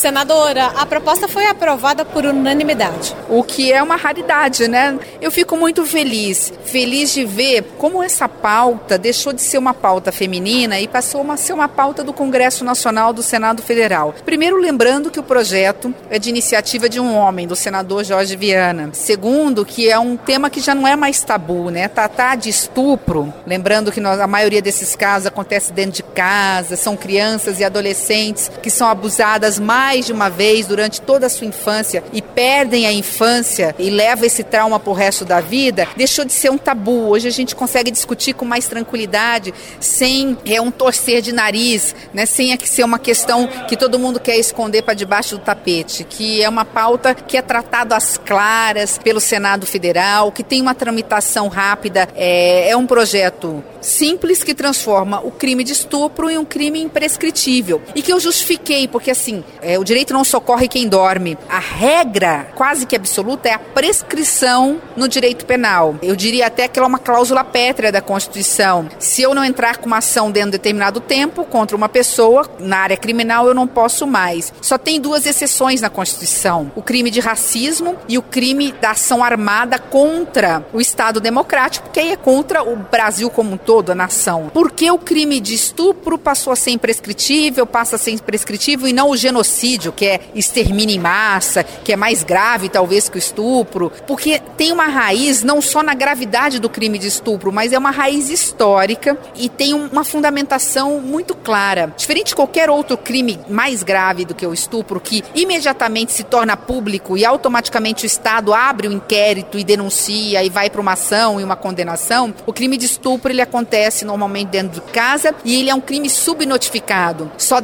Senadora, a proposta foi aprovada por unanimidade. O que é uma raridade, né? Eu fico muito feliz de ver como essa pauta deixou de ser uma pauta feminina e passou a ser uma pauta do Congresso Nacional do Senado Federal. Primeiro, lembrando que o projeto é de iniciativa de um homem, do senador Jorge Viana. Segundo, que é um tema que já não é mais tabu, né? Tratar de estupro, lembrando que a maioria desses casos acontece dentro de casa, são crianças e adolescentes que são abusadas mais de uma vez durante toda a sua infância e perdem a infância e levam esse trauma pro resto da vida, deixou de ser um tabu. Hoje a gente consegue discutir com mais tranquilidade, sem um torcer de nariz, né? Sem ser uma questão que todo mundo quer esconder para debaixo do tapete, que é uma pauta que é tratada às claras pelo Senado Federal, que tem uma tramitação rápida, é um projeto simples que transforma o crime de estupro em um crime imprescritível. E que eu justifiquei, porque assim, o direito não socorre quem dorme. A regra quase que absoluta é a prescrição no direito penal. Eu diria até que ela é uma cláusula pétrea da Constituição. Se eu não entrar com uma ação dentro de determinado tempo contra uma pessoa, na área criminal eu não posso mais. Só tem duas exceções na Constituição: o crime de racismo e o crime da ação armada contra o Estado democrático, que aí é contra o Brasil como um todo, a nação. Por que o crime de estupro passou a ser imprescritível, passa a ser imprescritível e não o genocídio, que é extermínio em massa, que é mais grave talvez que o estupro? Porque tem uma raiz não só na gravidade do crime de estupro, mas é uma raiz histórica e tem uma fundamentação muito clara. Diferente de qualquer outro crime mais grave do que o estupro, que imediatamente se torna público e automaticamente o Estado abre o inquérito e denuncia e vai para uma ação e uma condenação, o crime de estupro ele acontece normalmente dentro de casa e ele é um crime subnotificado. Só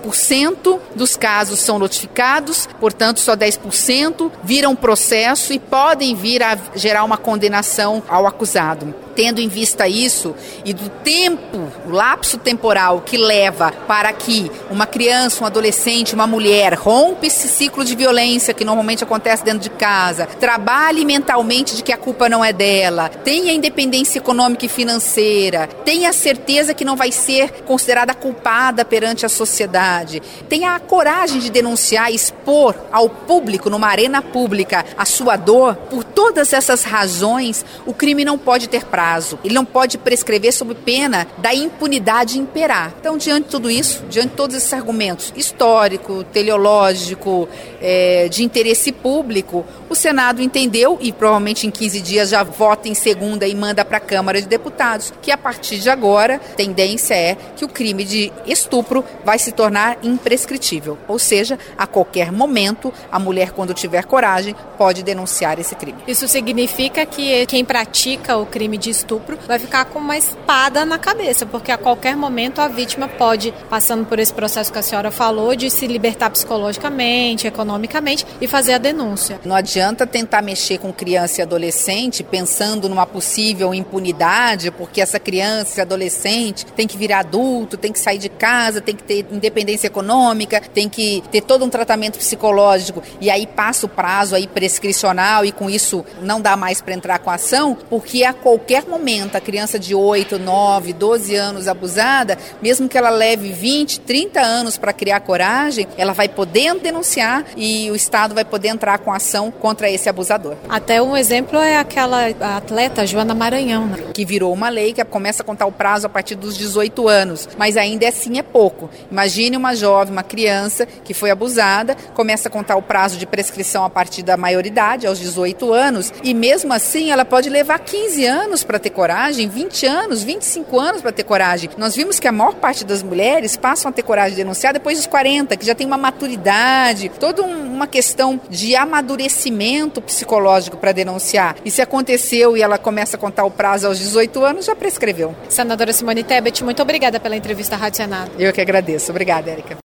10% dos casos são notificados, portanto só 10% viram processo e podem vir a gerar uma condenação ao acusado. Tendo em vista isso e do tempo, o lapso temporal que leva para que uma criança, um adolescente, uma mulher rompe esse ciclo de violência que normalmente acontece dentro de casa, trabalhe mentalmente de que a culpa não é dela, tenha independência econômica e financeira, tenha a certeza que não vai ser considerada culpada perante a sociedade, tenha a coragem de denunciar e expor ao público, numa arena pública, a sua dor. Por todas essas razões, o crime não pode ter prazo. Ele não pode prescrever sob pena da impunidade imperar. Então, diante de tudo isso, diante de todos esses argumentos histórico, teleológico, de interesse público, o Senado entendeu e provavelmente em 15 dias já vota em segunda e manda para a Câmara de Deputados, que a partir de agora, a tendência é que o crime de estupro vai se tornar imprescritível. Ou seja, a qualquer momento, a mulher, quando tiver coragem, pode denunciar esse crime. Isso significa que quem pratica o crime de estupro vai ficar com uma espada na cabeça, porque a qualquer momento a vítima pode, passando por esse processo que a senhora falou, de se libertar psicologicamente, economicamente e fazer a denúncia. Não adianta tentar mexer com criança e adolescente pensando numa possível impunidade, porque essa criança e adolescente tem que virar adulto, tem que sair de casa, tem que ter independência econômica, tem que ter todo um tratamento psicológico e aí passa o prazo aí prescricional e com isso não dá mais para entrar com a ação, porque a qualquer momento a criança de 8, 9, 12 anos abusada, mesmo que ela leve 20, 30 anos para criar coragem, ela vai poder denunciar e o Estado vai poder entrar com ação contra esse abusador. Até um exemplo é aquela atleta Joana Maranhão, né? Que virou uma lei que começa a contar o prazo a partir dos 18 anos, mas ainda assim é pouco. Imagine uma jovem, uma criança que foi abusada, começa a contar o prazo de prescrição a partir da maioridade, aos 18 anos, e mesmo assim ela pode levar 15 anos para ter coragem, 20 anos, 25 anos para ter coragem. Nós vimos que a maior parte das mulheres passam a ter coragem de denunciar depois dos 40, que já tem uma maturidade, toda uma questão de amadurecimento psicológico para denunciar. E se aconteceu e ela começa a contar o prazo aos 18 anos, já prescreveu. Senadora Simone Tebet, muito obrigada pela entrevista à Rádio Senado. Eu que agradeço. Obrigada, Érica.